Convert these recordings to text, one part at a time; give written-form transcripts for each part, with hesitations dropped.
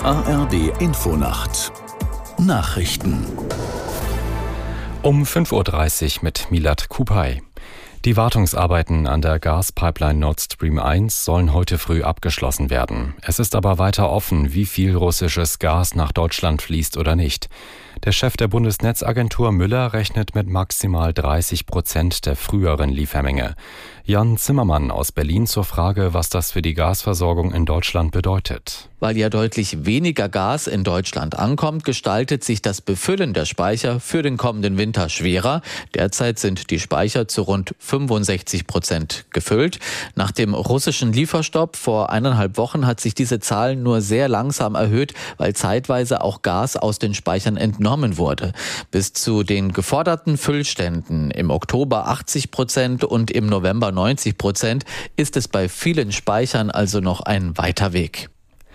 ARD Infonacht Nachrichten um 5:30 Uhr mit Milad Kupay. Die Wartungsarbeiten an der Gaspipeline Nord Stream 1 sollen heute früh abgeschlossen werden. Es ist aber weiter offen, wie viel russisches Gas nach Deutschland fließt oder nicht. Der Chef der Bundesnetzagentur Müller rechnet mit maximal 30% der früheren Liefermenge. Jan Zimmermann aus Berlin zur Frage, was das für die Gasversorgung in Deutschland bedeutet. Weil ja deutlich weniger Gas in Deutschland ankommt, gestaltet sich das Befüllen der Speicher für den kommenden Winter schwerer. Derzeit sind die Speicher zu rund 65% gefüllt. Nach dem russischen Lieferstopp vor 1,5 Wochen hat sich diese Zahl nur sehr langsam erhöht, weil zeitweise auch Gas aus den Speichern entnommen wurde. Bis zu den geforderten Füllständen im Oktober 80% und im November 90% ist es bei vielen Speichern also noch ein weiter Weg.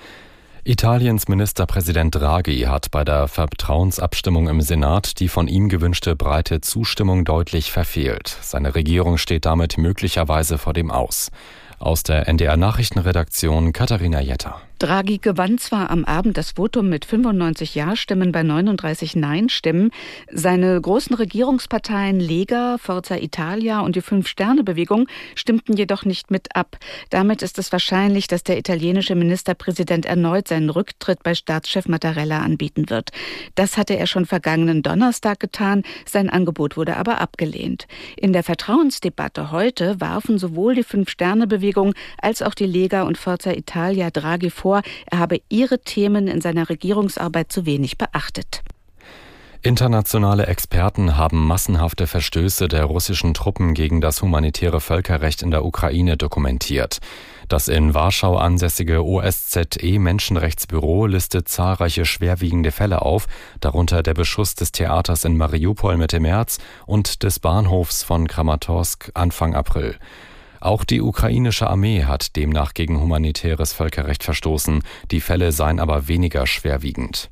Italiens Ministerpräsident Draghi hat bei der Vertrauensabstimmung im Senat die von ihm gewünschte breite Zustimmung deutlich verfehlt. Seine Regierung steht damit möglicherweise vor dem Aus. Aus der NDR-Nachrichtenredaktion Katharina Jetter. Draghi gewann zwar am Abend das Votum mit 95 Ja-Stimmen bei 39 Nein-Stimmen. Seine großen Regierungsparteien Lega, Forza Italia und die Fünf-Sterne-Bewegung stimmten jedoch nicht mit ab. Damit ist es wahrscheinlich, dass der italienische Ministerpräsident erneut seinen Rücktritt bei Staatschef Mattarella anbieten wird. Das hatte er schon vergangenen Donnerstag getan, sein Angebot wurde aber abgelehnt. In der Vertrauensdebatte heute warfen sowohl die Fünf-Sterne-Bewegung als auch die Lega und Forza Italia Draghi vor, er habe ihre Themen in seiner Regierungsarbeit zu wenig beachtet. Internationale Experten haben massenhafte Verstöße der russischen Truppen gegen das humanitäre Völkerrecht in der Ukraine dokumentiert. Das in Warschau ansässige OSZE-Menschenrechtsbüro listet zahlreiche schwerwiegende Fälle auf, darunter der Beschuss des Theaters in Mariupol Mitte März und des Bahnhofs von Kramatorsk Anfang April. Auch die ukrainische Armee hat demnach gegen humanitäres Völkerrecht verstoßen. Die Fälle seien aber weniger schwerwiegend.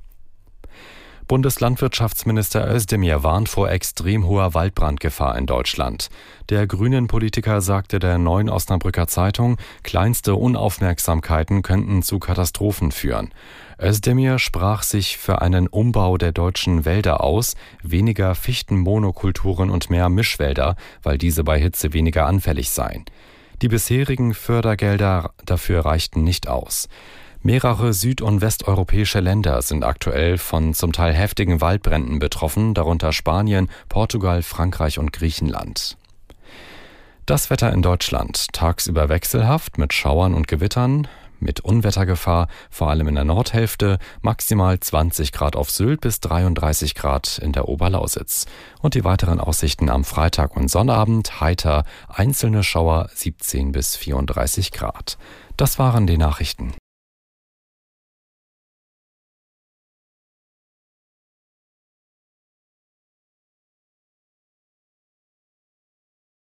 Bundeslandwirtschaftsminister Özdemir warnt vor extrem hoher Waldbrandgefahr in Deutschland. Der Grünen-Politiker sagte der Neuen Osnabrücker Zeitung, kleinste Unaufmerksamkeiten könnten zu Katastrophen führen. Özdemir sprach sich für einen Umbau der deutschen Wälder aus, weniger Fichtenmonokulturen und mehr Mischwälder, weil diese bei Hitze weniger anfällig seien. Die bisherigen Fördergelder dafür reichten nicht aus. Mehrere süd- und westeuropäische Länder sind aktuell von zum Teil heftigen Waldbränden betroffen, darunter Spanien, Portugal, Frankreich und Griechenland. Das Wetter in Deutschland: tagsüber wechselhaft mit Schauern und Gewittern, mit Unwettergefahr, vor allem in der Nordhälfte, maximal 20 Grad auf Sylt bis 33 Grad in der Oberlausitz. Und die weiteren Aussichten am Freitag und Sonnabend: heiter, einzelne Schauer 17 bis 34 Grad. Das waren die Nachrichten.